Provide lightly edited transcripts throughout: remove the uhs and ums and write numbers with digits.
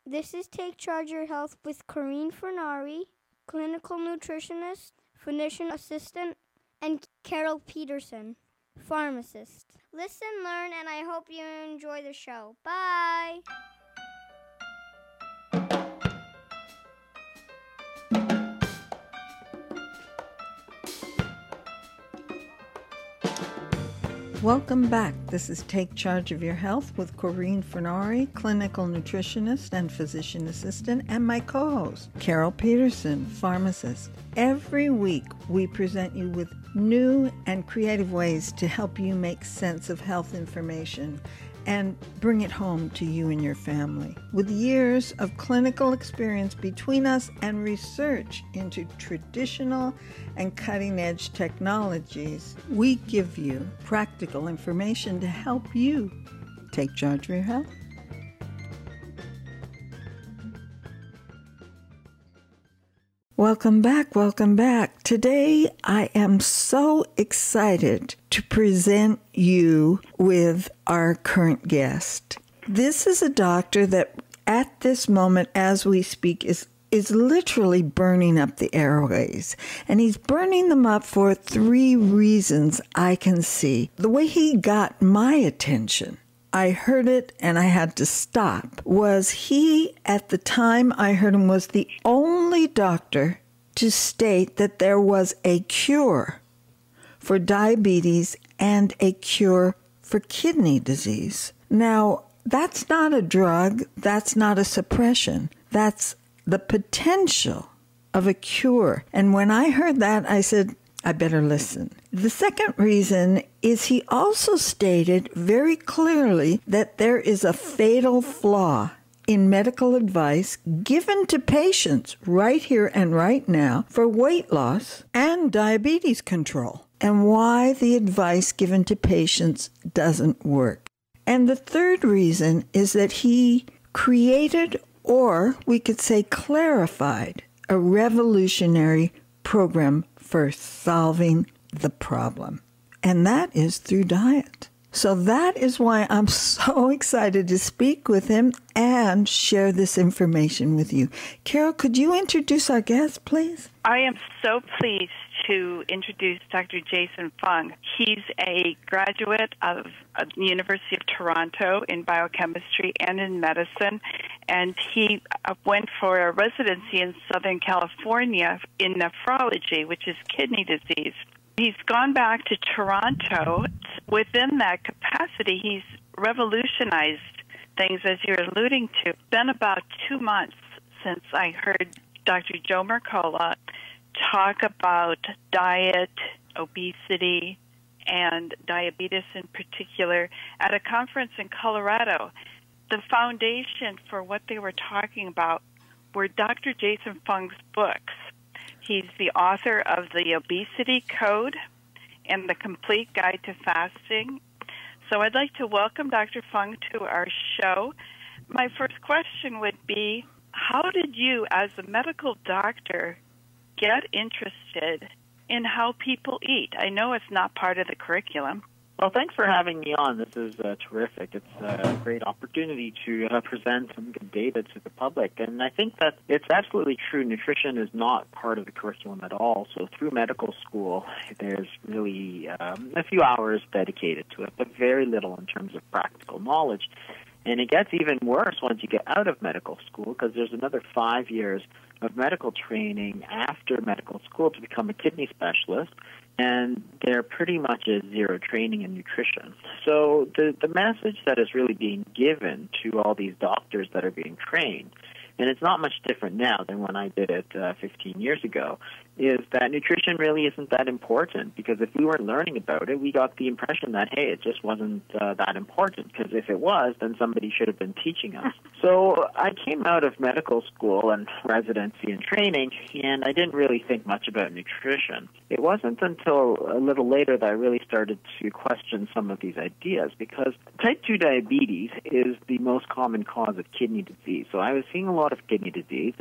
This is Take Charge of Your Health with Corinne Fernari, clinical nutritionist, physician assistant, and Carol Peterson, pharmacist. Listen, learn, and I hope you enjoy the show. Bye! Welcome back. This is Take Charge of Your Health with Corinne Fernari, clinical nutritionist and physician assistant, and my co-host, Carol Peterson, pharmacist. Every week, we present you with new and creative ways to help you make sense of health information and bring it home to you and your family. With years of clinical experience between us and research into traditional and cutting-edge technologies, we give you practical information to help you take charge of your health. Welcome back, welcome back. Today, I am so excited to present you with our current guest. This is a doctor that at this moment, as we speak, is literally burning up the airways. And he's burning them up for 3 reasons I can see. The way he got my attention, I heard it and I had to stop, was he, at the time I heard him, was the only doctor to state that there was a cure for diabetes and a cure for kidney disease. Now, that's not a drug, that's not a suppression, that's the potential of a cure. And when I heard that, I said, I better listen. The second reason is he also stated very clearly that there is a fatal flaw in medical advice given to patients right here and right now for weight loss and diabetes control, and why the advice given to patients doesn't work. And the third reason is that he created, or we could say clarified, a revolutionary program for solving the problem. And that is through diet. So that is why I'm so excited to speak with him and share this information with you. Carol, could you introduce our guest, please? I am so pleased to introduce Dr. Jason Fung. He's a graduate of the University of Toronto in biochemistry and in medicine, and he went for a residency in Southern California in nephrology, which is kidney disease. He's gone back to Toronto. Within that capacity, he's revolutionized things, as you're alluding to. It's been about 2 months since I heard Dr. Joe Mercola talk about diet, obesity, and diabetes in particular at a conference in Colorado. The foundation for what they were talking about were Dr. Jason Fung's books. He's the author of The Obesity Code and The Complete Guide to Fasting. So I'd like to welcome Dr. Fung to our show. My first question would be, how did you, as a medical doctor, get interested in how people eat? I know it's not part of the curriculum. Well, thanks for having me on. This is terrific. It's a great opportunity to present some good data to the public. And I think that it's absolutely true. Nutrition is not part of the curriculum at all. So through medical school, there's really a few hours dedicated to it, but very little in terms of practical knowledge. And it gets even worse once you get out of medical school, because there's another 5 years of medical training after medical school to become a kidney specialist. And there pretty much is zero training in nutrition. So the message that is really being given to all these doctors that are being trained, and it's not much different now than when I did it 15 years ago, is that nutrition really isn't that important, because if we weren't learning about it, we got the impression that, hey, it just wasn't that important, because if it was, then somebody should have been teaching us. So I came out of medical school and residency and training, and I didn't really think much about nutrition. It wasn't until a little later that I really started to question some of these ideas, because type 2 diabetes is the most common cause of kidney disease. So I was seeing a lot of kidney disease.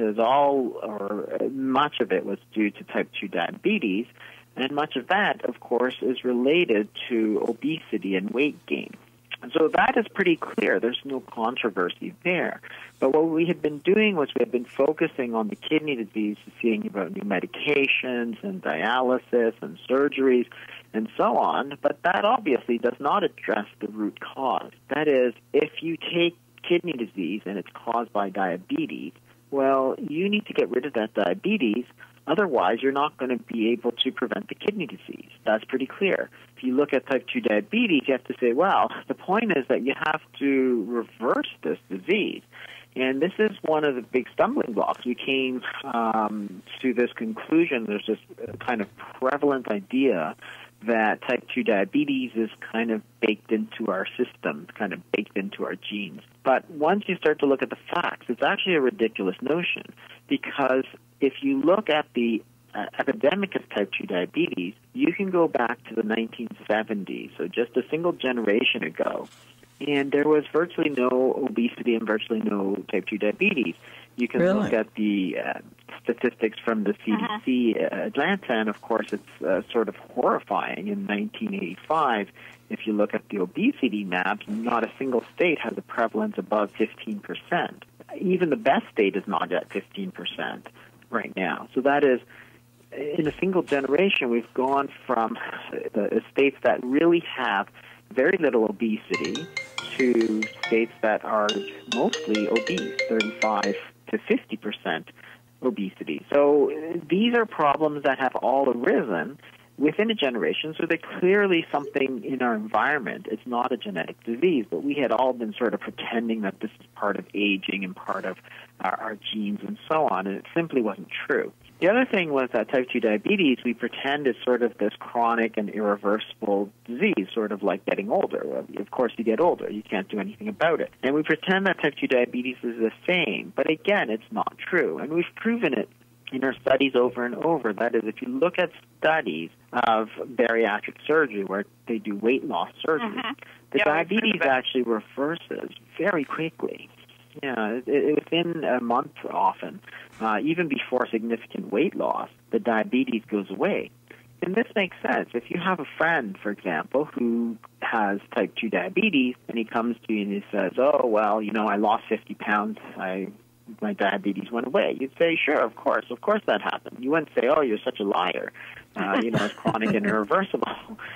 Much of it was due to type 2 diabetes, and much of that, of course, is related to obesity and weight gain. And so that is pretty clear. There's no controversy there. But what we had been doing was we had been focusing on the kidney disease, seeing about new medications and dialysis and surgeries and so on. But that obviously does not address the root cause. That is, if you take kidney disease and it's caused by diabetes, well, you need to get rid of that diabetes. Otherwise, you're not going to be able to prevent the kidney disease. That's pretty clear. If you look at type 2 diabetes, you have to say, well, the point is that you have to reverse this disease. And this is one of the big stumbling blocks. We came to this conclusion. There's this kind of prevalent idea that type 2 diabetes is kind of baked into our system, kind of baked into our genes. But once you start to look at the facts, it's actually a ridiculous notion, because if you look at the epidemic of type 2 diabetes, you can go back to the 1970s, so just a single generation ago, and there was virtually no obesity and virtually no type 2 diabetes. You can look at the statistics from the CDC Atlanta, and of course it's sort of horrifying. In 1985, if you look at the obesity maps, not a single state has a prevalence above 15%. Even the best state is not at 15% right now. So that is, in a single generation, we've gone from the states that really have very little obesity to states that are mostly obese, 35 to 50% obesity. So these are problems that have all arisen within a generation, so they're clearly something in our environment. It's not a genetic disease, but we had all been sort of pretending that this is part of aging and part of our genes and so on, and it simply wasn't true. The other thing was that type 2 diabetes, we pretend is sort of this chronic and irreversible disease, sort of like getting older. Well, of course, you get older. You can't do anything about it. And we pretend that type 2 diabetes is the same. But again, it's not true. And we've proven it in our studies over and over. That is, if you look at studies of bariatric surgery where they do weight loss surgery, the diabetes actually reverses very quickly. Yeah, within a month often, even before significant weight loss, the diabetes goes away. And this makes sense. If you have a friend, for example, who has type 2 diabetes, and he comes to you and he says, oh, well, I lost 50 pounds, my diabetes went away. You'd say, sure, of course that happened. You wouldn't say, oh, you're such a liar. It's chronic and irreversible.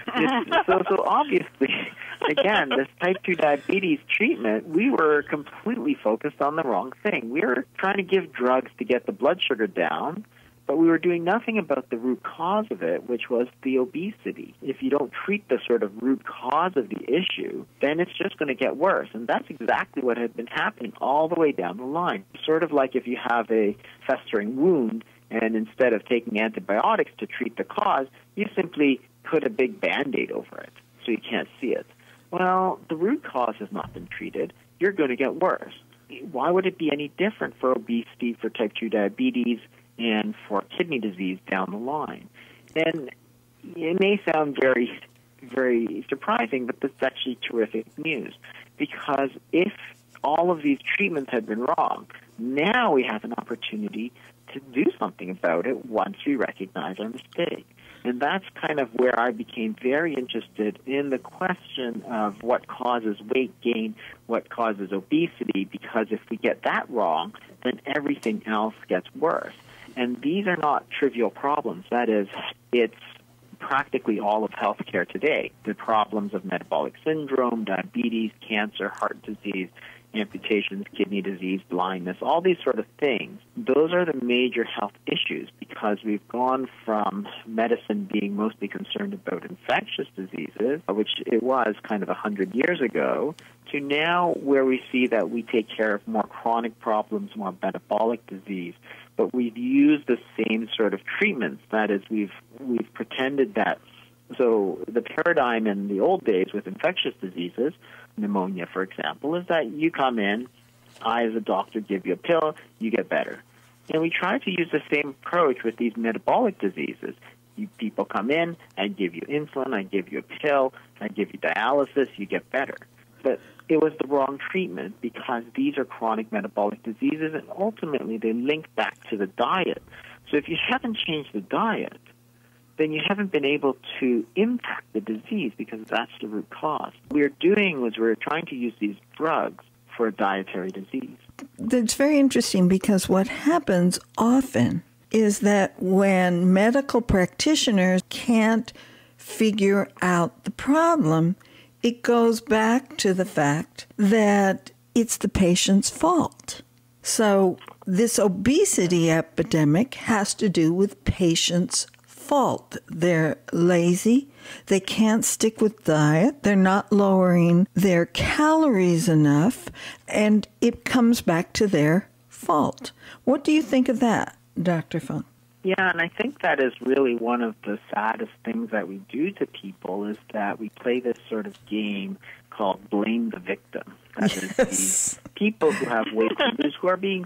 So obviously, again, this type 2 diabetes treatment, we were completely focused on the wrong thing. We were trying to give drugs to get the blood sugar down, but we were doing nothing about the root cause of it, which was the obesity. If you don't treat the sort of root cause of the issue, then it's just going to get worse. And that's exactly what had been happening all the way down the line. Sort of like if you have a festering wound, and instead of taking antibiotics to treat the cause, you simply put a big Band-Aid over it so you can't see it. Well, the root cause has not been treated. You're going to get worse. Why would it be any different for obesity, for type 2 diabetes, and for kidney disease down the line? And it may sound very, very surprising, but that's actually terrific news, because if all of these treatments had been wrong, now we have an opportunity to do something about it once we recognize our mistake. And that's kind of where I became very interested in the question of what causes weight gain, what causes obesity, because if we get that wrong, then everything else gets worse. And these are not trivial problems. That is, it's practically all of healthcare today. The problems of metabolic syndrome, diabetes, cancer, heart disease, amputations, kidney disease, blindness, all these sort of things. Those are the major health issues, because we've gone from medicine being mostly concerned about infectious diseases, which it was kind of 100 years ago, to now where we see that we take care of more chronic problems, more metabolic disease, but we've used the same sort of treatments. That is, we've pretended that. So the paradigm in the old days with infectious diseases, pneumonia, for example, is that you come in, I as a doctor give you a pill, you get better. And we try to use the same approach with these metabolic diseases. People come in, I give you insulin, I give you a pill, I give you dialysis, you get better. But it was the wrong treatment, because these are chronic metabolic diseases, and ultimately they link back to the diet. So if you haven't changed the diet, then you haven't been able to impact the disease because that's the root cause. What we're doing was we're trying to use these drugs for a dietary disease. That's very interesting because what happens often is that when medical practitioners can't figure out the problem, it goes back to the fact that it's the patient's fault. So this obesity epidemic has to do with patients' fault. They're lazy. They can't stick with diet. They're not lowering their calories enough. And it comes back to their fault. What do you think of that, Dr. Fung? Yeah, and I think that is really one of the saddest things that we do to people is that we play this sort of game called blame the victim. That is, these people who have weight to lose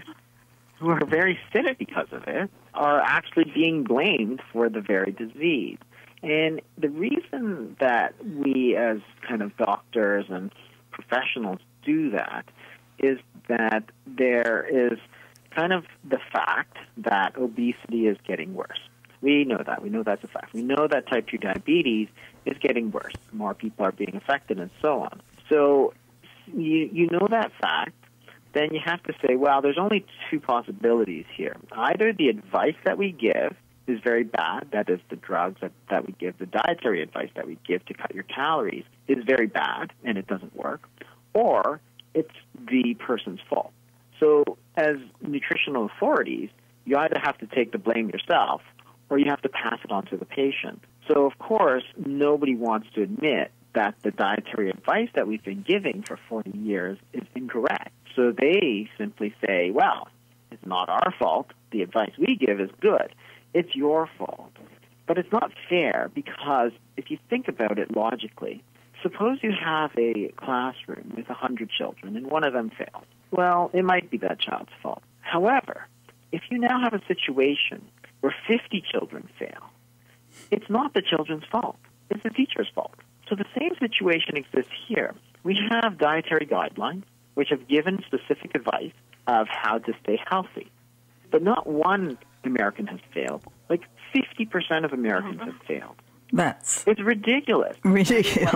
who are very sick because of it are actually being blamed for the very disease. And the reason that we as kind of doctors and professionals do that is that there is kind of the fact that obesity is getting worse. We know that. We know that's a fact. We know that type 2 diabetes is getting worse. More people are being affected and so on. So you know that fact, then you have to say, well, there's only two possibilities here. Either the advice that we give is very bad, that is the drugs that we give, the dietary advice that we give to cut your calories is very bad and it doesn't work, or it's the person's fault. So as nutritional authorities, you either have to take the blame yourself or you have to pass it on to the patient. So, of course, nobody wants to admit that the dietary advice that we've been giving for 40 years is incorrect. So they simply say, well, it's not our fault. The advice we give is good. It's your fault. But it's not fair because if you think about it logically, suppose you have a classroom with 100 children and one of them failed. Well, it might be that child's fault. However, if you now have a situation where 50 children fail, it's not the children's fault. It's the teacher's fault. So the same situation exists here. We have dietary guidelines which have given specific advice of how to stay healthy. But not one American has failed. Like 50% of Americans have failed. It's ridiculous. Ridiculous. Like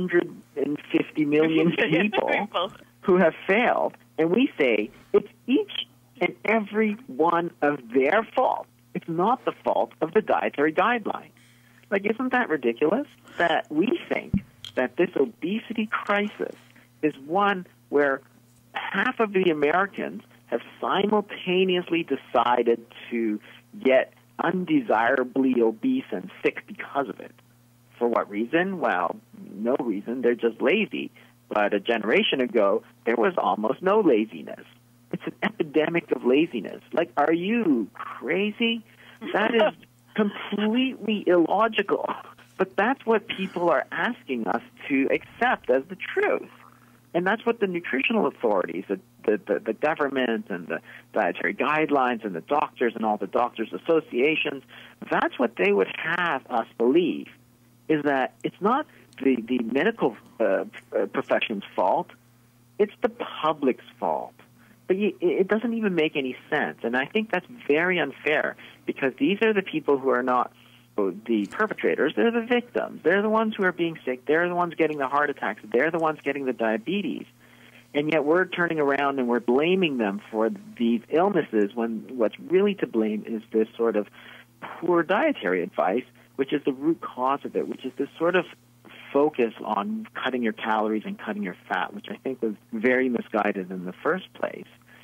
150 million people who have failed. And we say it's each and every one of their fault. It's not the fault of the dietary guideline. Like, isn't that ridiculous? That we think that this obesity crisis is one where half of the Americans have simultaneously decided to get undesirably obese and sick because of it. For what reason? Well, no reason. They're just lazy. But a generation ago, there was almost no laziness. It's an epidemic of laziness. Like, are you crazy? That is completely illogical. But that's what people are asking us to accept as the truth. And that's what the nutritional authorities, the government and the dietary guidelines and the doctors and all the doctors' associations, that's what they would have us believe, is that it's not the medical profession's fault, it's the public's fault. But it doesn't even make any sense. And I think that's very unfair because these are the people who are not the perpetrators. They're the victims. They're the ones who are being sick. They're the ones getting the heart attacks. They're the ones getting the diabetes. And yet we're turning around and we're blaming them for these illnesses when what's really to blame is this sort of poor dietary advice, which is the root cause of it, which is this sort of focus on cutting your calories and cutting your fat, which I think was very misguided in the first place.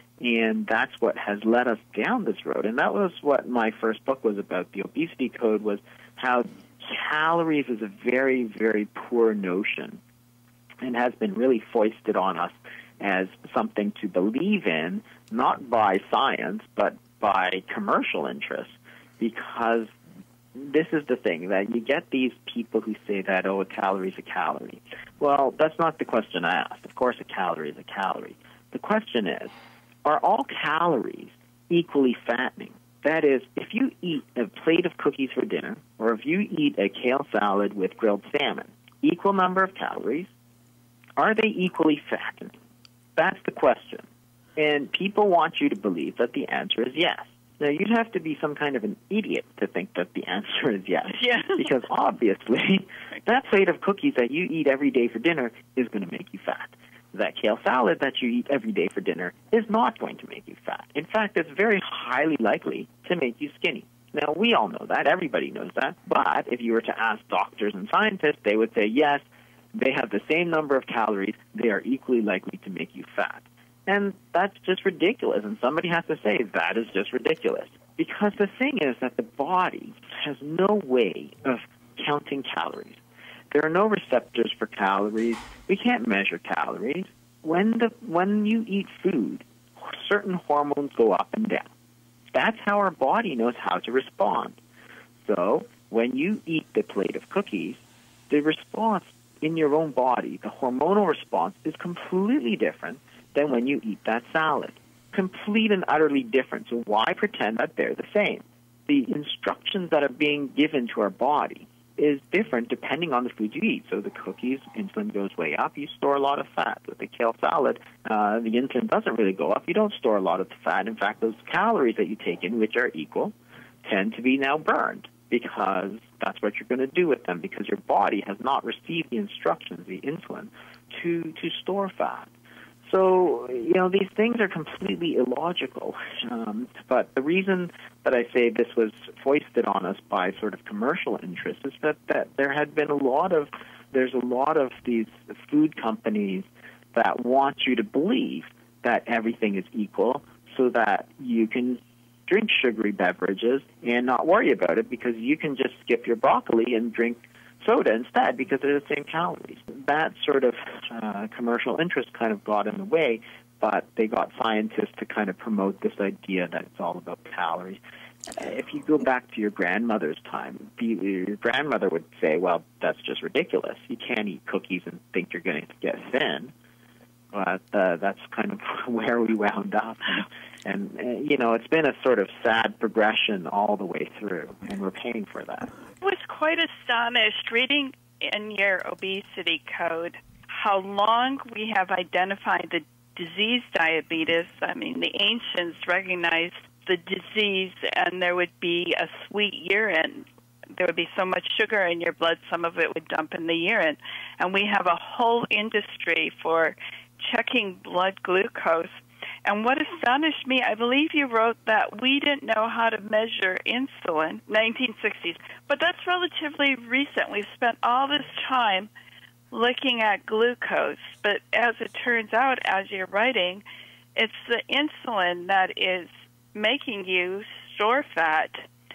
And that's what has led us down this road. And that was what my first book was about. The Obesity Code was how calories is a very, very poor notion and has been really foisted on us as something to believe in, not by science, but by commercial interests, because this is the thing, that you get these people who say that, oh, a calorie is a calorie. Well, that's not the question I asked. Of course, a calorie is a calorie. The question is, are all calories equally fattening? That is, if you eat a plate of cookies for dinner, or if you eat a kale salad with grilled salmon, equal number of calories, are they equally fattening? That's the question. And people want you to believe that the answer is yes. Now, you'd have to be some kind of an idiot to think that the answer is yes. Yeah. Because obviously, that plate of cookies that you eat every day for dinner is going to make you fat. That kale salad that you eat every day for dinner is not going to make you fat. In fact, it's very highly likely to make you skinny. Now, we all know that. Everybody knows that. But if you were to ask doctors and scientists, they would say, yes, they have the same number of calories. They are equally likely to make you fat. And that's just ridiculous. And somebody has to say that is just ridiculous. Because the thing is that the body has no way of counting calories. There are no receptors for calories. We can't measure calories. When you eat food, certain hormones go up and down. That's how our body knows how to respond. So when you eat the plate of cookies, the response in your own body, the hormonal response, is completely different than when you eat that salad. Complete and utterly different. So why pretend that they're the same? The instructions that are being given to our body is different depending on the food you eat. So the cookies, insulin goes way up, you store a lot of fat. With the kale salad, the insulin doesn't really go up, you don't store a lot of the fat. In fact, those calories that you take in, which are equal, tend to be now burned because that's what you're going to do with them, because your body has not received the instructions, the insulin, to store fat. So, these things are completely illogical. But the reason that I say this was foisted on us by sort of commercial interests is that there had been there's a lot of these food companies that want you to believe that everything is equal so that you can drink sugary beverages and not worry about it because you can just skip your broccoli and drink soda instead because they're the same calories. That sort of commercial interest kind of got in the way, but they got scientists to kind of promote this idea that it's all about calories. If you go back to your grandmother's time, your grandmother would say, well, that's just ridiculous. You can't eat cookies and think you're going to get thin. But that's kind of where we wound up. And it's been a sort of sad progression all the way through, and we're paying for that. I was quite astonished reading in your obesity code how long we have identified the disease diabetes. I mean, the ancients recognized the disease, and there would be a sweet urine. There would be so much sugar in your blood, some of it would dump in the urine. And we have a whole industry for checking blood glucose. And what astonished me, I believe you wrote that we didn't know how to measure insulin, 1960s. But that's relatively recent. We've spent all this time looking at glucose. But as it turns out, as you're writing, it's the insulin that is making you store fat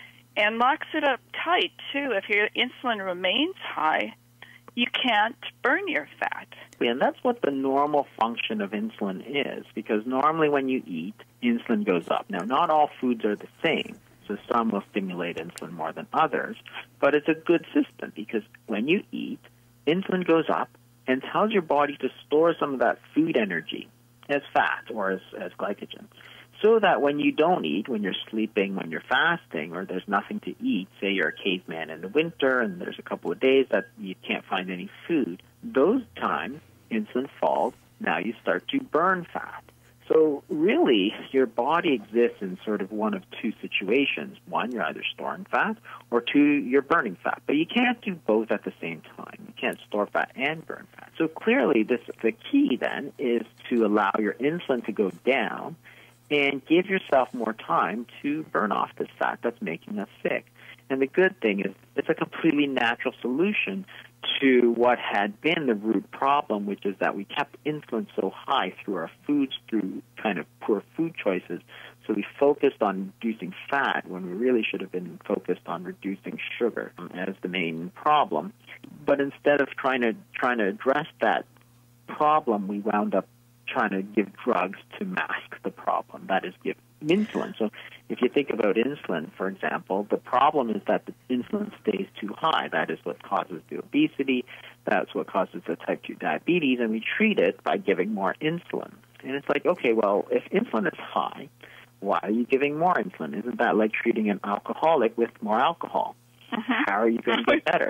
and locks it up tight, too. If your insulin remains high, you can't burn your fat. And that's what the normal function of insulin is, because normally when you eat, insulin goes up. Now, not all foods are the same, so some will stimulate insulin more than others, but it's a good system because when you eat, insulin goes up and tells your body to store some of that food energy as fat or as glycogen, so that when you don't eat, when you're sleeping, when you're fasting, or there's nothing to eat, say you're a caveman in the winter and there's a couple of days that you can't find any food, those times insulin falls, now you start to burn fat. So really, your body exists in sort of one of two situations. One, you're either storing fat, or two, you're burning fat. But you can't do both at the same time. You can't store fat and burn fat. So clearly, the key then is to allow your insulin to go down and give yourself more time to burn off this fat that's making us sick. And the good thing is it's a completely natural solution to what had been the root problem, which is that we kept insulin so high through our foods, through kind of poor food choices. So we focused on reducing fat when we really should have been focused on reducing sugar as the main problem. But instead of trying to address that problem, we wound up trying to give drugs to mask the problem, that is, give insulin. So if you think about insulin, for example, the problem is that the insulin stays too high. That is what causes the obesity. That's what causes the type 2 diabetes, and we treat it by giving more insulin. And it's like, okay, well, if insulin is high, why are you giving more insulin? Isn't that like treating an alcoholic with more alcohol? How are you going to get better?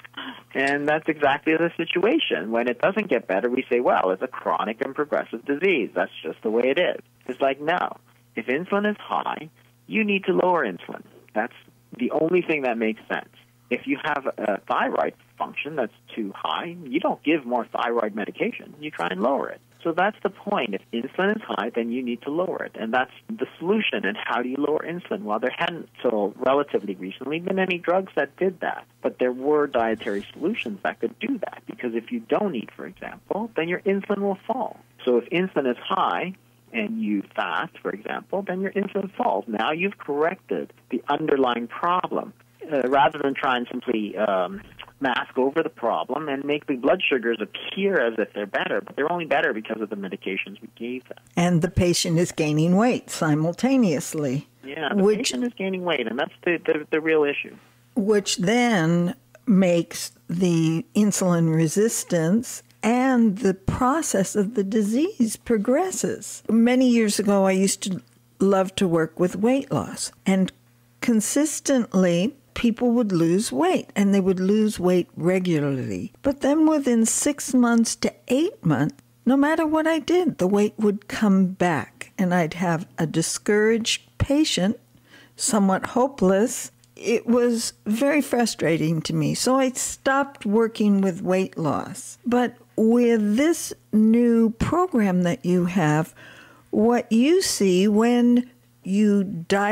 And that's exactly the situation. When it doesn't get better, we say, well, it's a chronic and progressive disease. That's just the way it is. It's like, no. If insulin is high, you need to lower insulin. That's the only thing that makes sense. If you have a thyroid function that's too high, you don't give more thyroid medication. You try and lower it. So that's the point. If insulin is high, then you need to lower it. And that's the solution. And how do you lower insulin? Well, there hadn't, till relatively recently, been any drugs that did that. But there were dietary solutions that could do that. Because if you don't eat, for example, then your insulin will fall. So if insulin is high, and you fast, for example, then your insulin falls. Now you've corrected the underlying problem. Rather than try and simply mask over the problem and make the blood sugars appear as if they're better, but they're only better because of the medications we gave them. And the patient is gaining weight simultaneously. Yeah, the patient is gaining weight, and that's the real issue. Which then makes the insulin resistance and the process of the disease progresses. Many years ago, I used to love to work with weight loss, and consistently people would lose weight, and they would lose weight regularly. But then within 6 months to 8 months, no matter what I did, the weight would come back, and I'd have a discouraged patient, somewhat hopeless. It was very frustrating to me, so I stopped working with weight loss. But with this new program that you have, what you see when you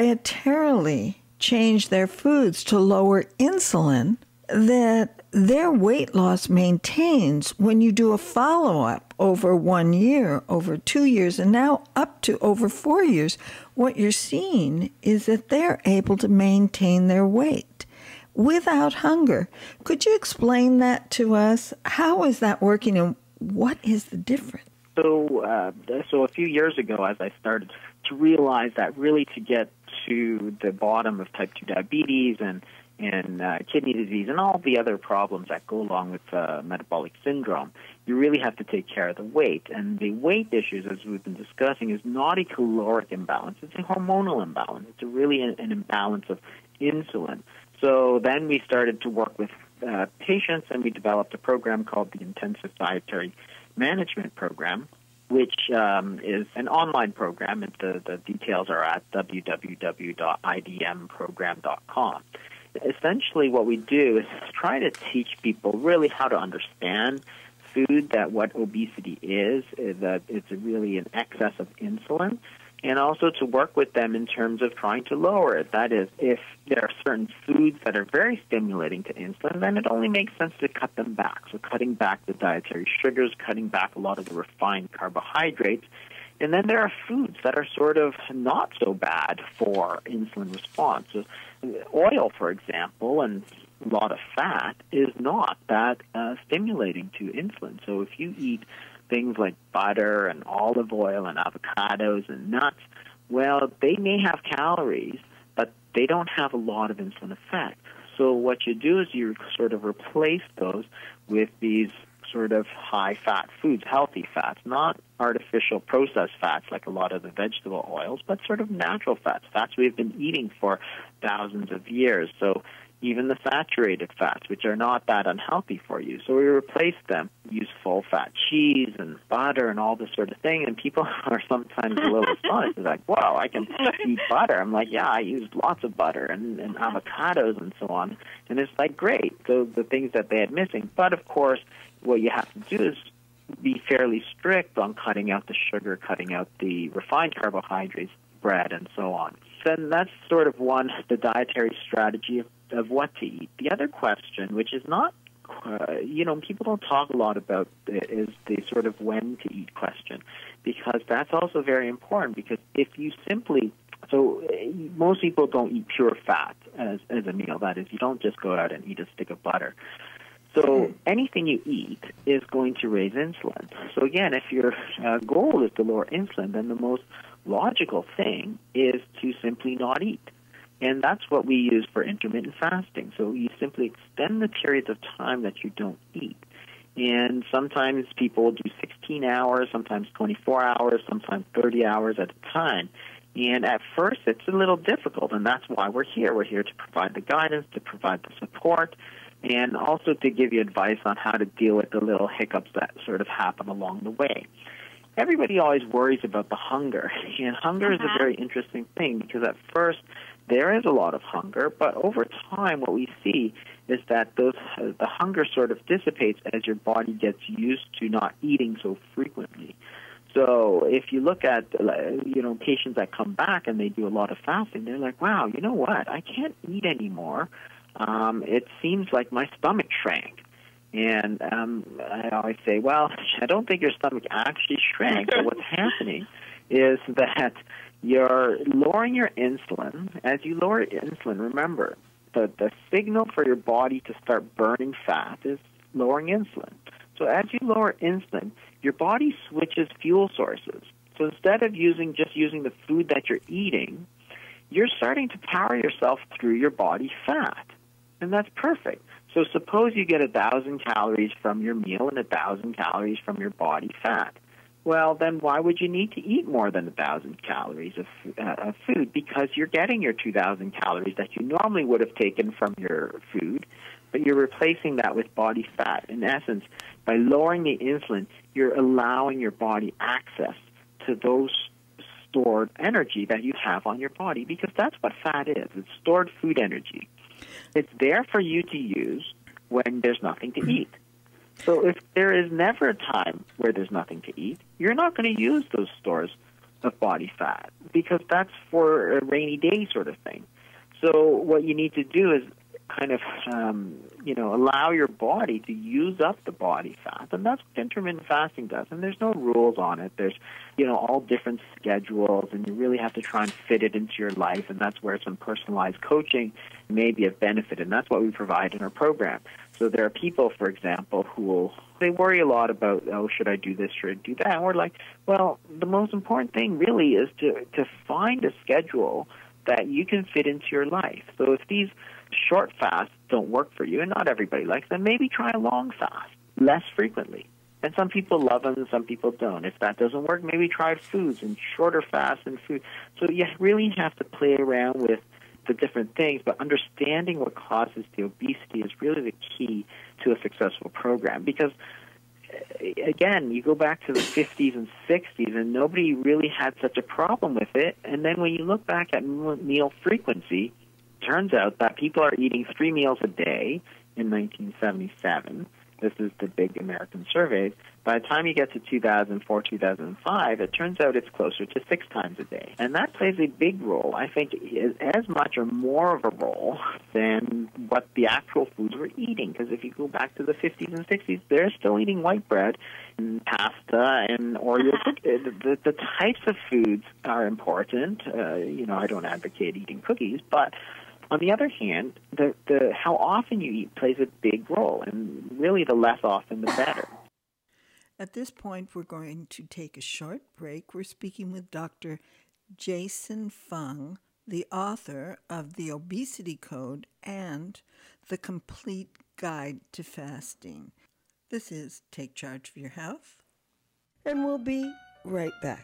dietarily change their foods to lower insulin, that their weight loss maintains when you do a follow-up over 1 year, over 2 years, and now up to over 4 years. What you're seeing is that they're able to maintain their weight without hunger. Could you explain that to us? How is that working, and what is the difference? So a few years ago, as I started to realize that really to get to the bottom of type 2 diabetes and kidney disease and all the other problems that go along with metabolic syndrome, you really have to take care of the weight. And the weight issues, as we've been discussing, is not a caloric imbalance. It's a hormonal imbalance. It's really an imbalance of insulin. So then we started to work with patients, and we developed a program called the Intensive Dietary Management Program, which is an online program, and the details are at www.idmprogram.com. Essentially what we do is try to teach people really how to understand food, that what obesity is that it's really an excess of insulin, and also to work with them in terms of trying to lower it. That is, if there are certain foods that are very stimulating to insulin, then it only makes sense to cut them back. So cutting back the dietary sugars, cutting back a lot of the refined carbohydrates. And then there are foods that are sort of not so bad for insulin response. So oil, for example, and a lot of fat is not that stimulating to insulin. So if you eat things like butter and olive oil and avocados and nuts, well, they may have calories, but they don't have a lot of insulin effect. So what you do is you sort of replace those with these sort of high-fat foods, healthy fats, not artificial processed fats like a lot of the vegetable oils, but sort of natural fats, fats we've been eating for thousands of years. So even the saturated fats, which are not that unhealthy for you. So we replace them, use full-fat cheese and butter and all this sort of thing, and people are sometimes a little astonished. They're like, wow, I can eat butter. I'm like, yeah, I use lots of butter and avocados and so on. And it's like, great, so the things that they had missing. But, of course, what you have to do is be fairly strict on cutting out the sugar, cutting out the refined carbohydrates, bread, and so on. Then that's sort of the dietary strategy of what to eat. The other question, which is not, people don't talk a lot about, is the sort of when to eat question, because that's also very important, because if you simply, most people don't eat pure fat as a meal. That is, you don't just go out and eat a stick of butter. So anything you eat is going to raise insulin. So again, if your goal is to lower insulin, then the most logical thing is to simply not eat. And that's what we use for intermittent fasting. So you simply extend the periods of time that you don't eat. And sometimes people do 16 hours, sometimes 24 hours, sometimes 30 hours at a time. And at first it's a little difficult, and that's why we're here. We're here to provide the guidance, to provide the support, and also to give you advice on how to deal with the little hiccups that sort of happen along the way. everybody always worries about the hunger. And hunger is a very interesting thing because at first there is a lot of hunger, but over time what we see is that the hunger sort of dissipates as your body gets used to not eating so frequently. So if you look at, patients that come back and they do a lot of fasting, they're like, wow, you know what? I can't eat anymore. It seems like my stomach shrank. And I always say, well, I don't think your stomach actually shrank, but what's happening is that you're lowering your insulin. As you lower insulin, remember, the signal for your body to start burning fat is lowering insulin. So as you lower insulin, your body switches fuel sources. So instead of using the food that you're eating, you're starting to power yourself through your body fat. And that's perfect. So suppose you get 1,000 calories from your meal and 1,000 calories from your body fat. Well, then why would you need to eat more than 1,000 calories of food? Because you're getting your 2,000 calories that you normally would have taken from your food, but you're replacing that with body fat. In essence, by lowering the insulin, you're allowing your body access to those stored energy that you have on your body, because that's what fat is. It's stored food energy. It's there for you to use when there's nothing to eat. So if there is never a time where there's nothing to eat, you're not going to use those stores of body fat, because that's for a rainy day sort of thing. So what you need to do is kind of, allow your body to use up the body fat. And that's what intermittent fasting does. And there's no rules on it. There's, all different schedules, and you really have to try and fit it into your life. And that's where some personalized coaching may be of benefit. And that's what we provide in our program. So there are people, for example, they worry a lot about, should I do this, should I do that? And we're like, well, the most important thing really is to find a schedule that you can fit into your life. So if these short fasts don't work for you, and not everybody likes them, maybe try a long fast, less frequently. And some people love them and some people don't. If that doesn't work, maybe try foods and shorter fasts and food. So you really have to play around with the different things, but understanding what causes the obesity is really the key to a successful program. Because, again, you go back to the 50s and 60s, and nobody really had such a problem with it. And then when you look back at meal frequency, it turns out that people are eating 3 meals a day in 1977. This is the big American surveys. By the time you get to 2004, 2005, it turns out it's closer to 6 times a day. And that plays a big role, I think, as much or more of a role than what the actual foods we're eating. Because if you go back to the 50s and 60s, they're still eating white bread and pasta and Oreo cookies. The types of foods are important. I don't advocate eating cookies, but on the other hand, the how often you eat plays a big role, and really the less often, the better. At this point, we're going to take a short break. We're speaking with Dr. Jason Fung, the author of The Obesity Code and The Complete Guide to Fasting. This is Take Charge of Your Health, and we'll be right back.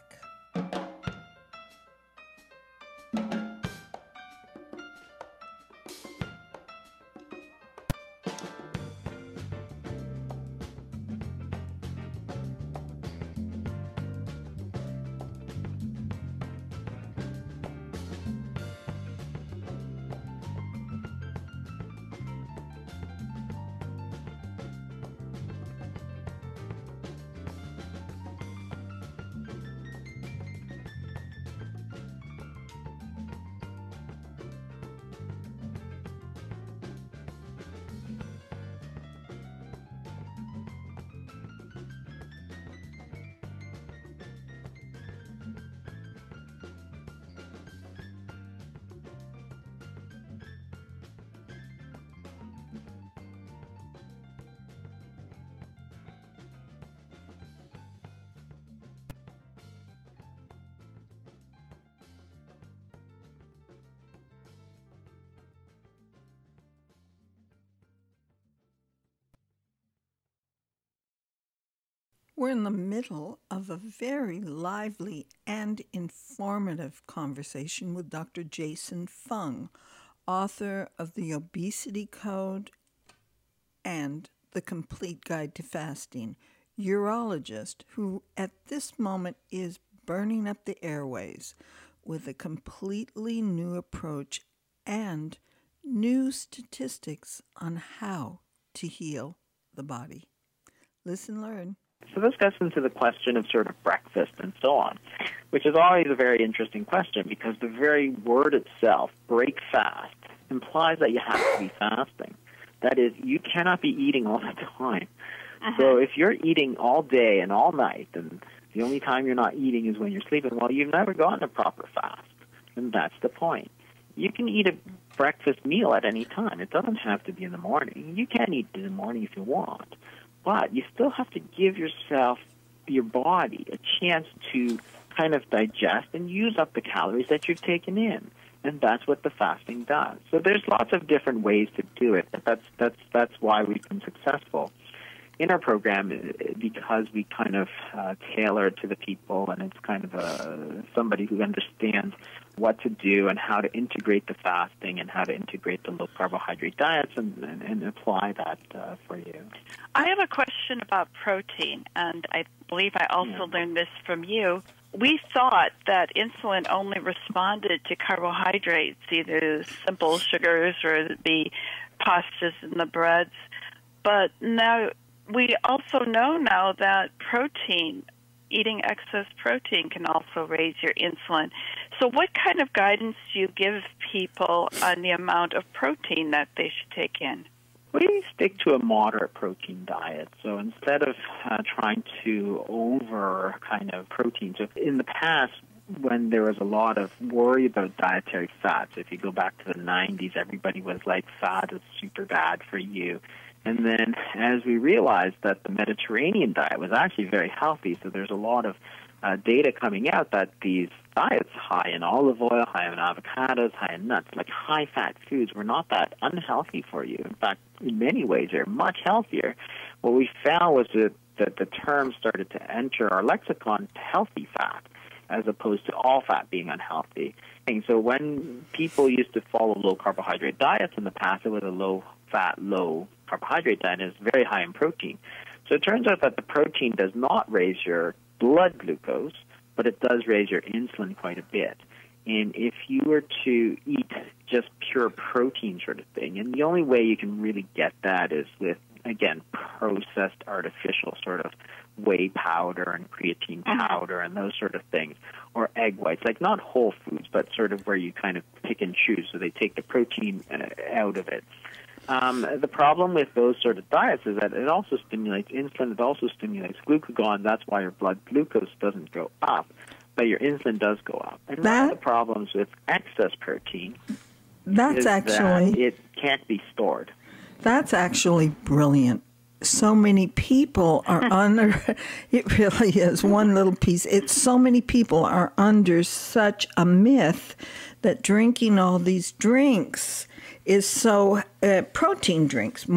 We're in the middle of a very lively and informative conversation with Dr. Jason Fung, author of The Obesity Code and The Complete Guide to Fasting. urologist who at this moment is burning up the airways with a completely new approach and new statistics on how to heal the body. Listen, learn. So this gets into the question of sort of breakfast and so on, which is always a very interesting question because the very word itself, break fast, implies that you have to be fasting. That is, you cannot be eating all the time. So if you're eating all day and all night, and the only time you're not eating is when you're sleeping, well, you've never gotten a proper fast. And that's the point. You can eat a breakfast meal at any time. It doesn't have to be in the morning. You can eat in the morning if you want. But you still have to give yourself, your body, a chance to kind of digest and use up the calories that you've taken in. And that's what the fasting does. So there's lots of different ways to do it, but that's why we've been successful in our program, because we kind of tailor it to the people, and it's kind of somebody who understands what to do and how to integrate the fasting and how to integrate the low carbohydrate diets and apply that for you. I have a question about protein, and I believe I also learned this from you. We thought that insulin only responded to carbohydrates, either simple sugars or the pastas and the breads, but now we also know now that protein, eating excess protein, can also raise your insulin. So what kind of guidance do you give people on the amount of protein that they should take in? We stick to a moderate protein diet. So instead of trying to over kind of proteins, in the past, when there was a lot of worry about dietary fats, if you go back to the 90s, everybody was like, fat is super bad for you. And then as we realized that the Mediterranean diet was actually very healthy, so there's a lot of data coming out that these diets high in olive oil, high in avocados, high in nuts, like high-fat foods, were not that unhealthy for you. In fact, in many ways, they're much healthier. What we found was that the term started to enter our lexicon, healthy fat, as opposed to all fat being unhealthy. And so when people used to follow low-carbohydrate diets in the past, it was a low-fat, low-carbohydrate diet, and it's very high in protein. So it turns out that the protein does not raise your blood glucose, but it does raise your insulin quite a bit. And if you were to eat just pure protein sort of thing, and the only way you can really get that is with, again, processed artificial sort of whey powder and creatine powder and those sort of things, or egg whites, like not whole foods, but sort of where you kind of pick and choose, so they take the protein out of it. The problem with those sort of diets is that it also stimulates insulin, it also stimulates glucagon. That's why your blood glucose doesn't go up, but your insulin does go up. And one of the problems with excess protein is that it can't be stored. That's actually brilliant. So many people are under, it really is one little piece. So many people are under such a myth that drinking all these drinks is so, protein drinks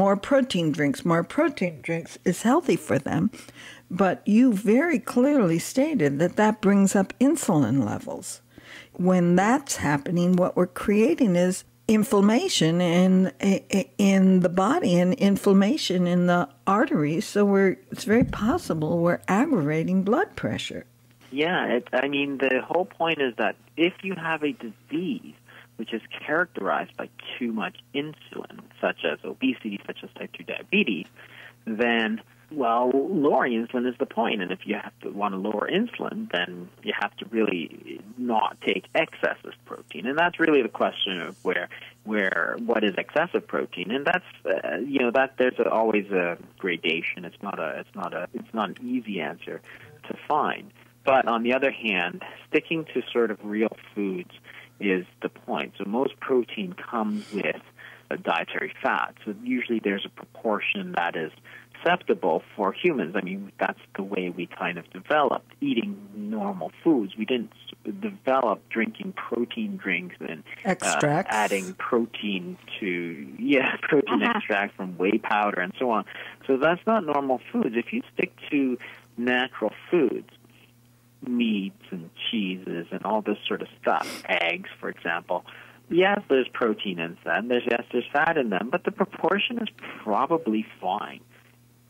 is healthy for them. But you very clearly stated that brings up insulin levels. When that's happening, what we're creating is inflammation in the body and inflammation in the arteries. So it's very possible we're aggravating blood pressure. Yeah, the whole point is that if you have a disease which is characterized by too much insulin, such as obesity, such as type 2 diabetes, then, well, lowering insulin is the point. And if you want to lower insulin, then you have to really not take excessive protein. And that's really the question of what is excessive protein. And that's, that there's always a gradation. It's not an easy answer to find. But on the other hand, sticking to sort of real foods is the point. So most protein comes with a dietary fat. So usually there's a proportion that is acceptable for humans. That's the way we kind of developed eating normal foods. We didn't develop drinking protein drinks and extracts, adding protein to protein extract from whey powder and so on. So that's not normal foods. If you stick to natural foods, meats and cheeses and all this sort of stuff, eggs, for example, yes, there's protein in them. There's fat in them, but the proportion is probably fine.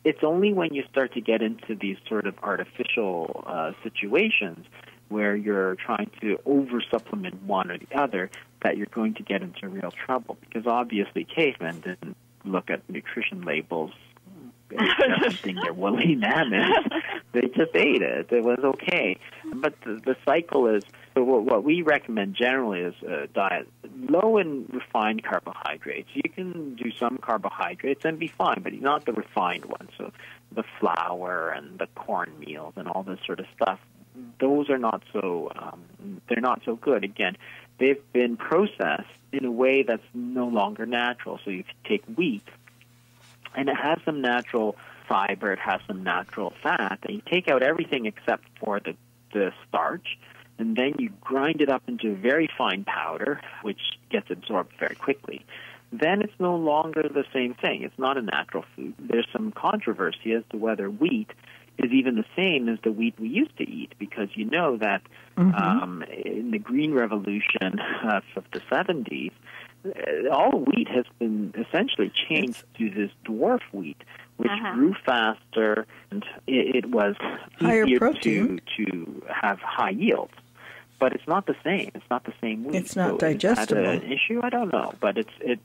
it's only when you start to get into these sort of artificial situations where you're trying to over-supplement one or the other that you're going to get into real trouble. Because obviously cavemen didn't look at nutrition labels hunting their woolly mammoths. They just ate it. It was okay. But the cycle is, so what we recommend generally is a diet low in refined carbohydrates. You can do some carbohydrates and be fine, but not the refined ones. So the flour and the cornmeal and all this sort of stuff, those are not so, they're not so good. Again, they've been processed in a way that's no longer natural. So you take wheat, and it has some natural fiber, it has some natural fat, and you take out everything except for the starch, and then you grind it up into a very fine powder, which gets absorbed very quickly. Then it's no longer the same thing. It's not a natural food. There's some controversy as to whether wheat is even the same as the wheat we used to eat, because you know that in the Green Revolution of the 70s, all wheat has been essentially changed to this dwarf wheat, which grew faster, and it was easier to have high yields. But it's not the same. It's not the same wheat. It's not digestible. Is that an issue? I don't know. But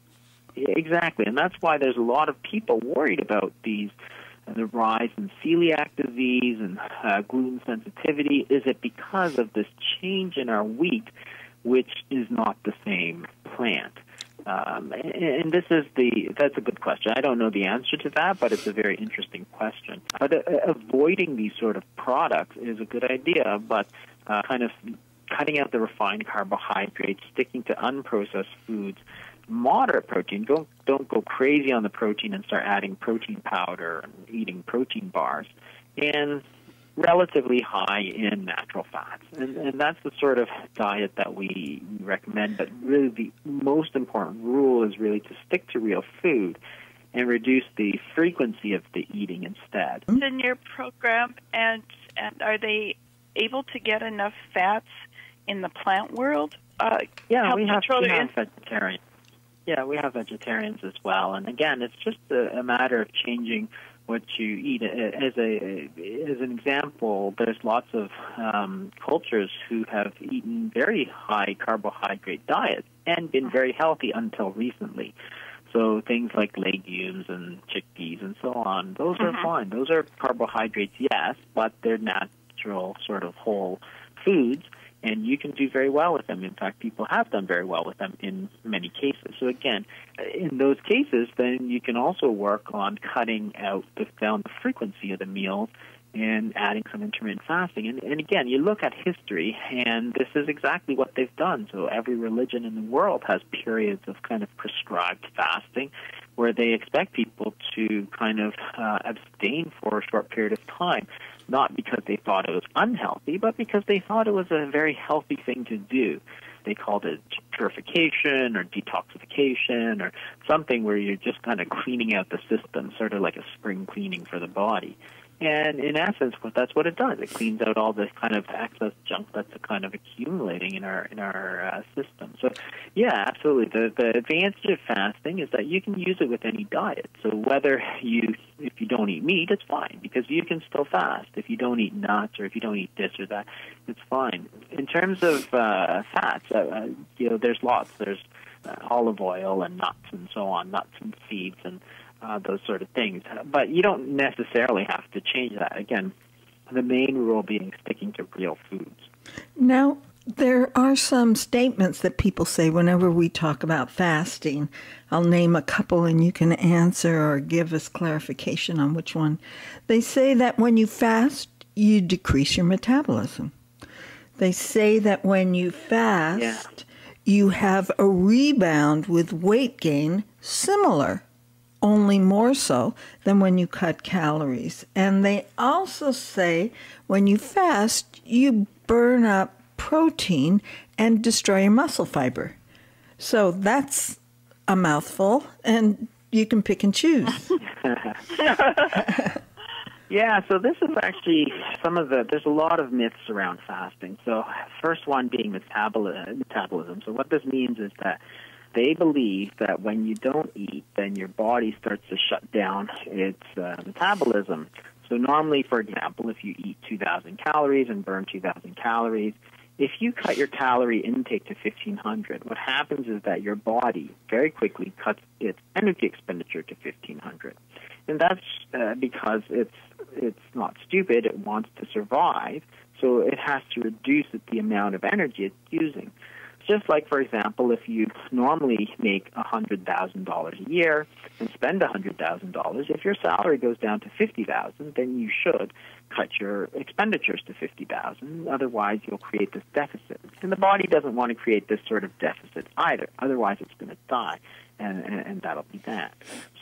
exactly, and that's why there's a lot of people worried about the rise in celiac disease and gluten sensitivity. Is it because of this change in our wheat, which is not the same plant? And that's a good question. I don't know the answer to that, but it's a very interesting question. But avoiding these sort of products is a good idea, but kind of cutting out the refined carbohydrates, sticking to unprocessed foods, moderate protein. Don't go crazy on the protein and start adding protein powder and eating protein bars, and relatively high in natural fats. And that's the sort of diet that we recommend. But really the most important rule is really to stick to real food and reduce the frequency of the eating instead. In your program, and are they able to get enough fats in the plant world? Yeah, we have vegetarians. Yeah, we have vegetarians as well. And again, it's just a matter of changing what you eat. As an example, there's lots of cultures who have eaten very high carbohydrate diets and been very healthy until recently. So things like legumes and chickpeas and so on, those are fine. Those are carbohydrates, yes, but they're natural sort of whole foods, and you can do very well with them. In fact, people have done very well with them in many cases. So again, in those cases, then you can also work on cutting down the frequency of the meals and adding some intermittent fasting. And again, you look at history, and this is exactly what they've done. So every religion in the world has periods of kind of prescribed fasting where they expect people to kind of abstain for a short period of time, not because they thought it was unhealthy, but because they thought it was a very healthy thing to do. They called it purification or detoxification or something where you're just kind of cleaning out the system, sort of like a spring cleaning for the body. And in essence, that's what it does. It cleans out all this kind of excess junk that's kind of accumulating in our system. So, yeah, absolutely. The advantage of fasting is that you can use it with any diet. So if you don't eat meat, it's fine because you can still fast. If you don't eat nuts or if you don't eat this or that, it's fine. In terms of fats, there's lots. There's olive oil and nuts and so on, nuts and seeds and those sort of things. But you don't necessarily have to change that. Again, the main rule being sticking to real foods. Now, there are some statements that people say whenever we talk about fasting. I'll name a couple and you can answer or give us clarification on which one. They say that when you fast, you decrease your metabolism. They say that when you fast, you have a rebound with weight gain similar, only more so than when you cut calories. And they also say when you fast, you burn up protein and destroy your muscle fiber. So that's a mouthful, and you can pick and choose. Yeah, so this is actually there's a lot of myths around fasting. So first one being metabolism. So what this means is that they believe that when you don't eat, then your body starts to shut down its metabolism. So normally, for example, if you eat 2,000 calories and burn 2,000 calories, if you cut your calorie intake to 1,500, what happens is that your body very quickly cuts its energy expenditure to 1,500. And that's because it's not stupid. It wants to survive, so it has to reduce the amount of energy it's using. Just like, for example, if you normally make $100,000 a year and spend $100,000, if your salary goes down to $50,000, then you should cut your expenditures to $50,000. Otherwise, you'll create this deficit. And the body doesn't want to create this sort of deficit either. Otherwise, it's going to die, and that'll be that.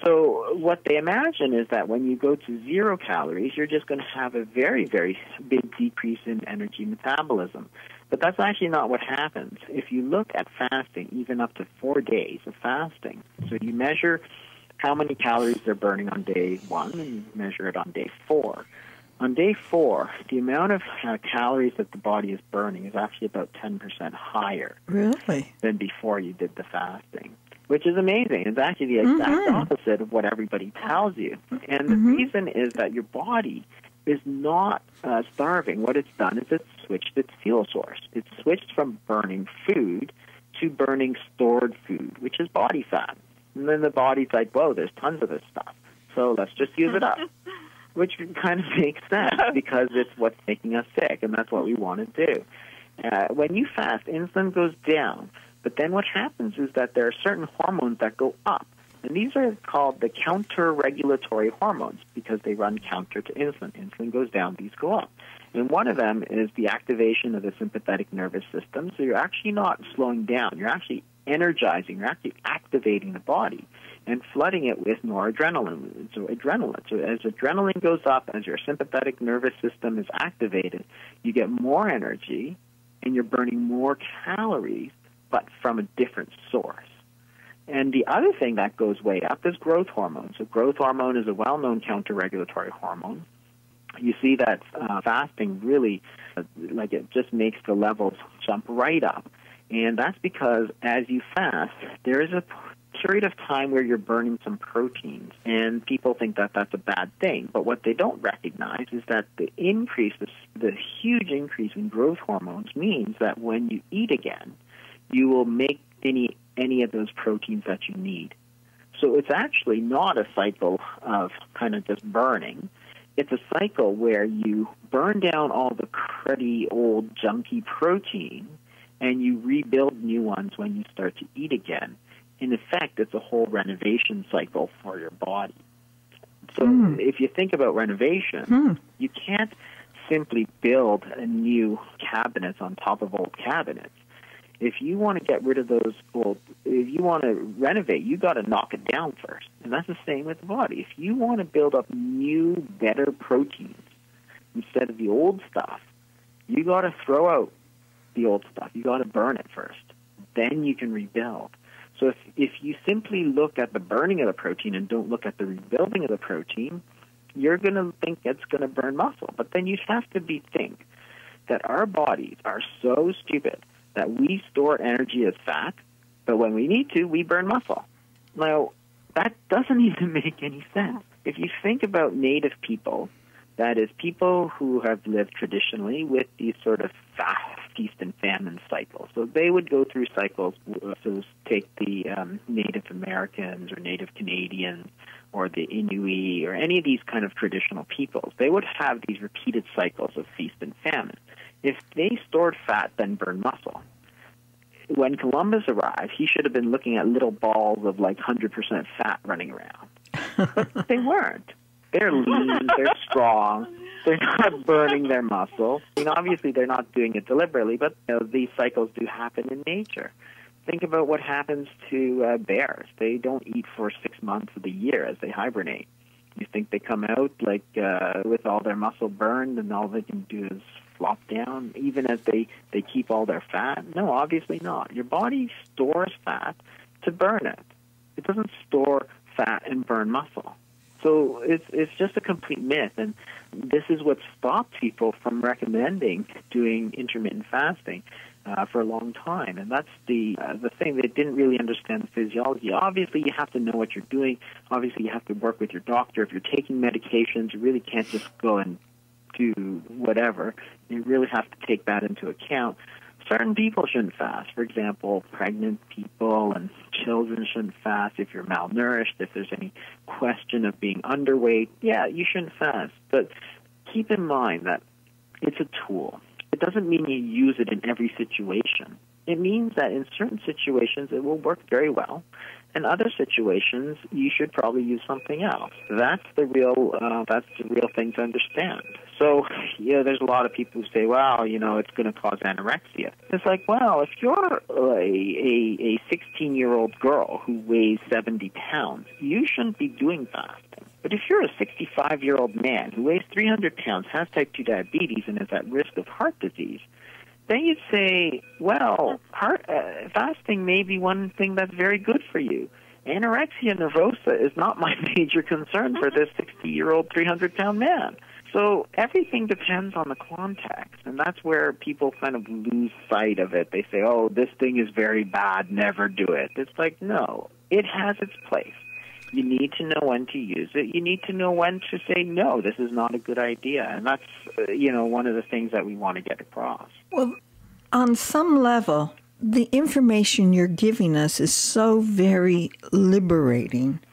So what they imagine is that when you go to 0 calories, you're just going to have a very, very big decrease in energy metabolism. But that's actually not what happens. If you look at fasting, even up to 4 days of fasting, so you measure how many calories they're burning on day 1, and you measure it on day 4. On day 4, the amount of calories that the body is burning is actually about 10% higher than before you did the fasting, which is amazing. It's actually the exact opposite of what everybody tells you. And the reason is that your body is not starving. What it's done is it's switched its fuel source. It's switched from burning food to burning stored food, which is body fat. And then the body's like, whoa, there's tons of this stuff, so let's just use it up, which kind of makes sense because it's what's making us sick, and that's what we want to do. When you fast, insulin goes down, but then what happens is that there are certain hormones that go up. And these are called the counter-regulatory hormones because they run counter to insulin. Insulin goes down, these go up. And one of them is the activation of the sympathetic nervous system. So you're actually not slowing down. You're actually energizing. You're actually activating the body and flooding it with noradrenaline. So adrenaline. So as adrenaline goes up, as your sympathetic nervous system is activated, you get more energy and you're burning more calories, but from a different source. And the other thing that goes way up is growth hormone. So growth hormone is a well-known counter-regulatory hormone. You see that fasting really, it just makes the levels jump right up. And that's because as you fast, there is a period of time where you're burning some proteins. And people think that that's a bad thing. But what they don't recognize is that the huge increase in growth hormones means that when you eat again, you will make any of those proteins that you need. So it's actually not a cycle of kind of just burning. It's a cycle where you burn down all the cruddy, old, junky protein, and you rebuild new ones when you start to eat again. In effect, it's a whole renovation cycle for your body. So if you think about renovation, you can't simply build a new cabinets on top of old cabinets. If you want to get rid of those old, if you want to renovate, you got to knock it down first. And that's the same with the body. If you want to build up new, better proteins instead of the old stuff, you got to throw out the old stuff. You got to burn it first. Then you can rebuild. So if you simply look at the burning of the protein and don't look at the rebuilding of the protein, you're going to think it's going to burn muscle. But then you have to think that our bodies are so stupid that we store energy as fat, but when we need to, we burn muscle. Now, that doesn't even make any sense. If you think about native people, that is, people who have lived traditionally with these sort of feast and famine cycles. So they would go through cycles, so take the Native Americans or Native Canadians or the Inuit or any of these kind of traditional peoples. They would have these repeated cycles of feast and famine. If they stored fat, then burned muscle. When Columbus arrived, he should have been looking at little balls of 100% fat running around. But they weren't. They're lean, they're strong, they're not burning their muscle. I mean, obviously they're not doing it deliberately, but these cycles do happen in nature. Think about what happens to bears. They don't eat for 6 months of the year as they hibernate. You think they come out with all their muscle burned and all they can do is flop down, even as they keep all their fat? No, obviously not. Your body stores fat to burn it. It doesn't store fat and burn muscle. So it's just a complete myth, and this is what stops people from recommending doing intermittent fasting. for a long time. And that's the thing. They didn't really understand the physiology. Obviously, you have to know what you're doing. Obviously, you have to work with your doctor. If you're taking medications, you really can't just go and do whatever. You really have to take that into account. Certain people shouldn't fast. For example, pregnant people and children shouldn't fast. If you're malnourished, if there's any question of being underweight, yeah, you shouldn't fast. But keep in mind that it's a tool. It doesn't mean you use it in every situation. It means that in certain situations it will work very well. In other situations, you should probably use something else. That's the real thing to understand. So, there's a lot of people who say, well, it's going to cause anorexia. It's like, well, if you're a 16-year-old girl who weighs 70 pounds, you shouldn't be doing fasting. But if you're a 65-year-old man who weighs 300 pounds, has type 2 diabetes, and is at risk of heart disease, then you'd say, well, fasting may be one thing that's very good for you. Anorexia nervosa is not my major concern for this 60-year-old, 300-pound man. So everything depends on the context, and that's where people kind of lose sight of it. They say, oh, this thing is very bad, never do it. It's like, no, it has its place. You need to know when to use it. You need to know when to say, no, this is not a good idea. And that's, one of the things that we want to get across. Well, on some level, the information you're giving us is so very liberating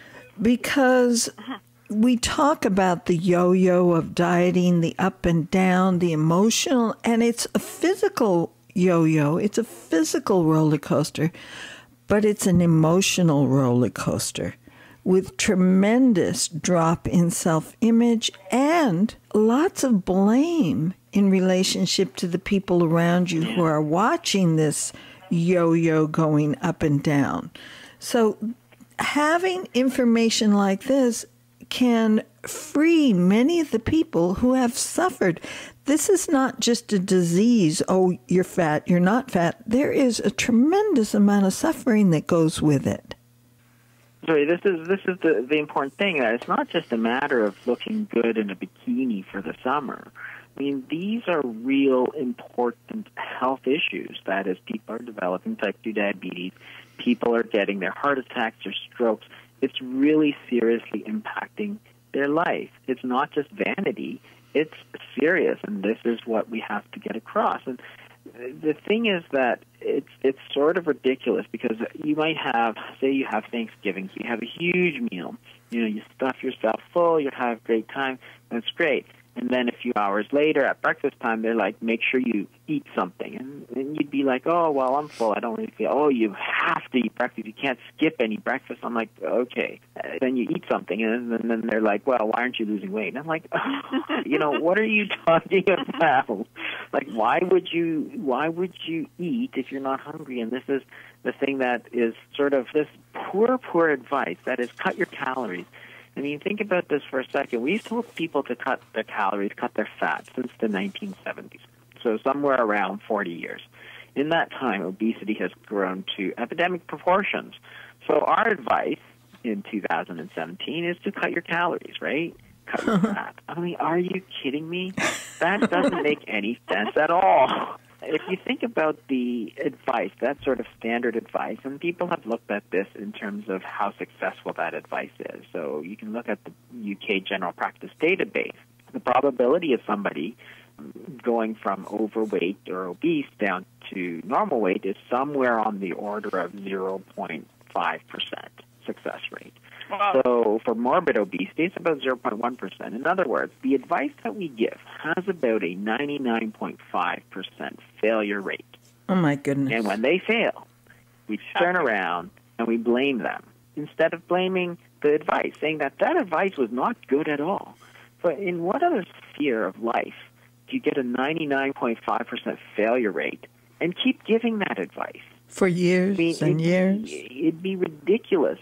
because we talk about the yo-yo of dieting, the up and down, the emotional, and it's a physical yo-yo. It's a physical roller coaster, but it's an emotional roller coaster with tremendous drop in self-image and lots of blame in relationship to the people around you who are watching this yo-yo going up and down. So having information like this can free many of the people who have suffered. This is not just a disease, oh, you're fat, you're not fat. There is a tremendous amount of suffering that goes with it. Sorry, this is the important thing, that it's not just a matter of looking good in a bikini for the summer. I mean, these are real important health issues. That is, people are developing type 2 diabetes, people are getting their heart attacks or strokes. It's really seriously impacting their life. It's not just vanity. It's serious, and this is what we have to get across. And the thing is that it's sort of ridiculous because you might have, say you have Thanksgiving, you have a huge meal. You stuff yourself full, you have a great time, that's great. And then a few hours later at breakfast time, they're like, make sure you eat something. And you'd be like, oh, well, I'm full. I don't really feel, oh, you have to eat breakfast. You can't skip any breakfast. I'm like, okay. Then you eat something. And then they're like, well, why aren't you losing weight? And I'm like, oh, what are you talking about? Like, why would you eat if you're not hungry? And this is the thing that is sort of this poor advice, that is, cut your calories. I mean, think about this for a second. We've told people to cut their calories, cut their fat since the 1970s, so somewhere around 40 years. In that time, obesity has grown to epidemic proportions. So our advice in 2017 is to cut your calories, right? Cut your fat. I mean, are you kidding me? That doesn't make any sense at all. If you think about the advice, that sort of standard advice, and people have looked at this in terms of how successful that advice is. So you can look at the UK General Practice database. The probability of somebody going from overweight or obese down to normal weight is somewhere on the order of 0.5% success rate. Wow. So for morbid obesity, it's about 0.1%. In other words, the advice that we give has about a 99.5% failure rate. Oh, my goodness. And when they fail, we turn around and we blame them instead of blaming the advice, saying that advice was not good at all. But in what other sphere of life do you get a 99.5% failure rate and keep giving that advice? For years and years? It'd be ridiculous.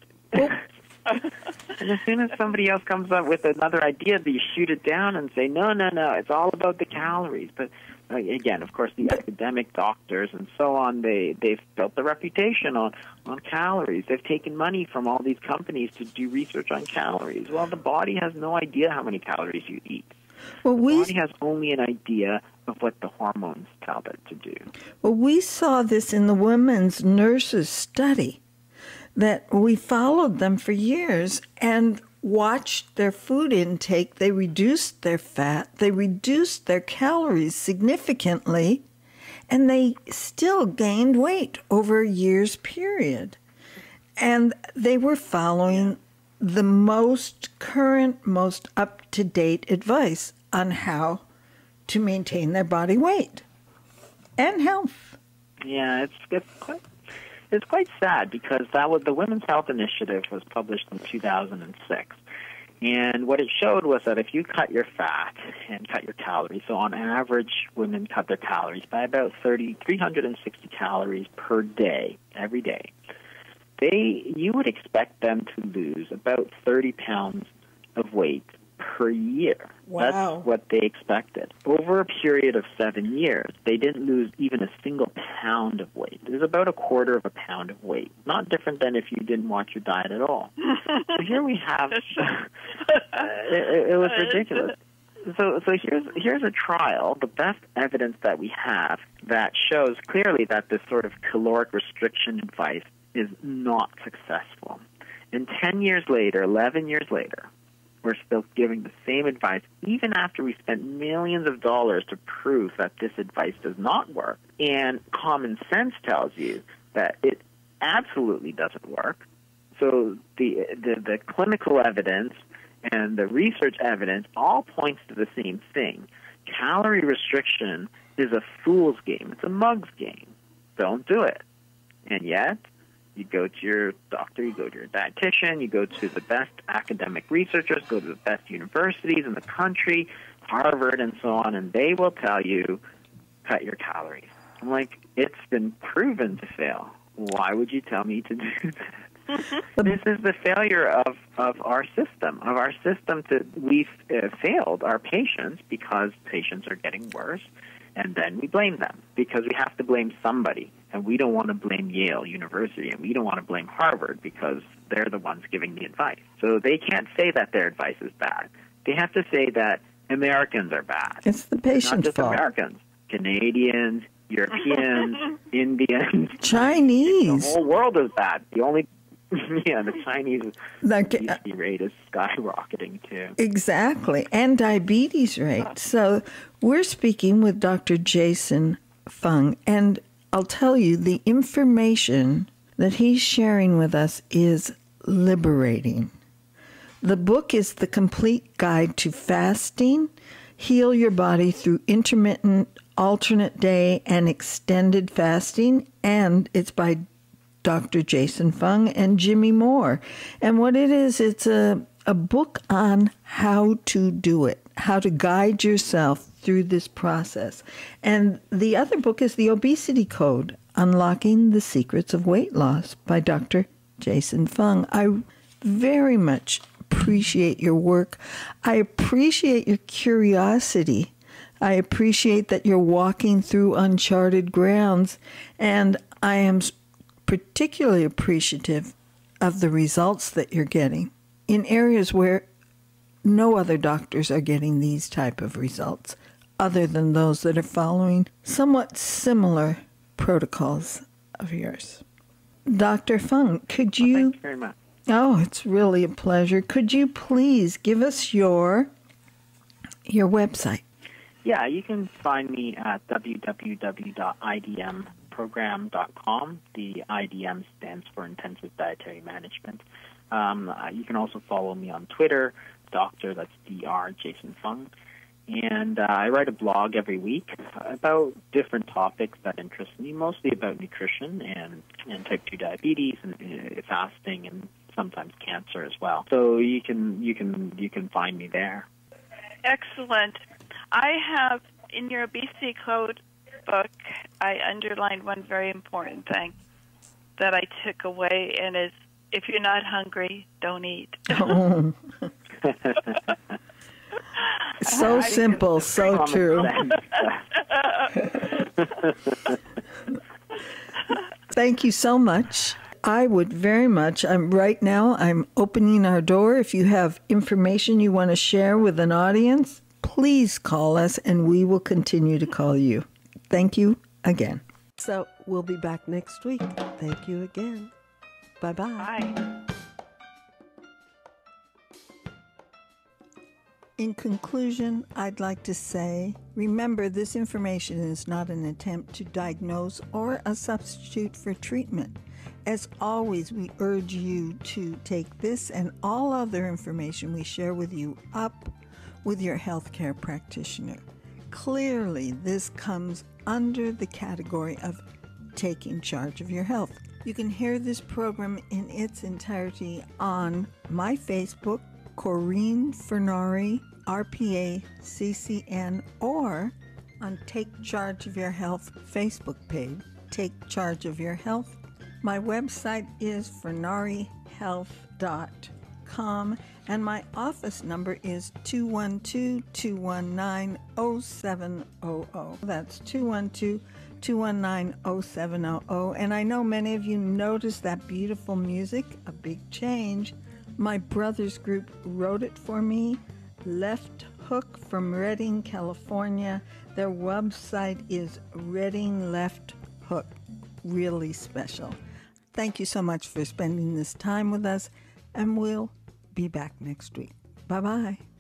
And as soon as somebody else comes up with another idea, you shoot it down and say, no, it's all about the calories. But again, of course, the academic doctors and so on, they've built a reputation on calories. They've taken money from all these companies to do research on calories. Well, the body has no idea how many calories you eat. The body has only an idea of what the hormones tell it to do. Well, we saw this in the women's nurses study, that we followed them for years and watched their food intake. They reduced their fat, they reduced their calories significantly, and they still gained weight over a year's period. And they were following the most current, most up-to-date advice on how to maintain their body weight and health. Yeah, it's quite sad, because the Women's Health Initiative was published in 2006. And what it showed was that if you cut your fat and cut your calories, so on average, women cut their calories by about 360 calories per day, every day, you would expect them to lose about 30 pounds of weight per year. Wow. That's what they expected. Over a period of 7 years, they didn't lose even a single pound of weight. It was about a quarter of a pound of weight. Not different than if you didn't watch your diet at all. So here we have, it was ridiculous. So here's a trial, the best evidence that we have that shows clearly that this sort of caloric restriction advice is not successful. And 10 years later, 11 years later, we're still giving the same advice, even after we spent millions of dollars to prove that this advice does not work. And common sense tells you that it absolutely doesn't work. So the clinical evidence and the research evidence all points to the same thing. Calorie restriction is a fool's game. It's a mug's game. Don't do it. And yet, you go to your doctor, you go to your dietitian, you go to the best academic researchers, go to the best universities in the country, Harvard and so on, and they will tell you, cut your calories. I'm like, it's been proven to fail. Why would you tell me to do that? This is the failure of our system, we've failed our patients because patients are getting worse, and then we blame them because we have to blame somebody. And we don't want to blame Yale University, and we don't want to blame Harvard because they're the ones giving the advice. So they can't say that their advice is bad. They have to say that Americans are bad. It's the patient's not just fault. Americans, Canadians, Europeans, Indians, Chinese. The whole world is bad. The Chinese obesity rate is skyrocketing too. Exactly, and diabetes rate. So we're speaking with Dr. Jason Fung, and I'll tell you, the information that he's sharing with us is liberating. The book is The Complete Guide to Fasting, Heal Your Body Through Intermittent, Alternate Day, and Extended Fasting, and it's by Dr. Jason Fung and Jimmy Moore. And what it is, it's a book on how to do it, how to guide yourself through this process. And the other book is The Obesity Code, Unlocking the Secrets of Weight Loss by Dr. Jason Fung. I very much appreciate your work. I appreciate your curiosity. I appreciate that you're walking through uncharted grounds. And I am particularly appreciative of the results that you're getting in areas where no other doctors are getting these type of results other than those that are following somewhat similar protocols of yours. Dr. Fung, could you... Thank you very much. Oh, it's really a pleasure. Could you please give us your website? Yeah, you can find me at www.idmprogram.com. The IDM stands for Intensive Dietary Management. You can also follow me on Twitter, that's Dr. Jason Fung. And I write a blog every week about different topics that interest me, mostly about nutrition and type 2 diabetes and fasting and sometimes cancer as well. So you can find me there. Excellent. I have, in your obesity code book, I underlined one very important thing that I took away, and is, if you're not hungry, don't eat. Oh. So simple, so true. Thank you so much. I would very much. Right now I'm opening our door. If you have information you want to share with an audience, please call us and we will continue to call you. Thank you again. So we'll be back next week. Thank you again. Bye-bye. Bye. In conclusion, I'd like to say, remember this information is not an attempt to diagnose or a substitute for treatment. As always, we urge you to take this and all other information we share with you up with your healthcare practitioner. Clearly, this comes under the category of taking charge of your health. You can hear this program in its entirety on my Facebook, Corinne Furnari, RPA CCN, or on Take Charge of Your Health Facebook page, Take Charge of Your Health. My website is furnarihealth.com, and my office number is 212-219-0700. That's 212-219-0700. And I know many of you noticed that beautiful music, A Big Change. My brother's group wrote it for me, Left Hook from Redding, California. Their website is Redding Left Hook. Really special. Thank you so much for spending this time with us, and we'll be back next week. Bye-bye.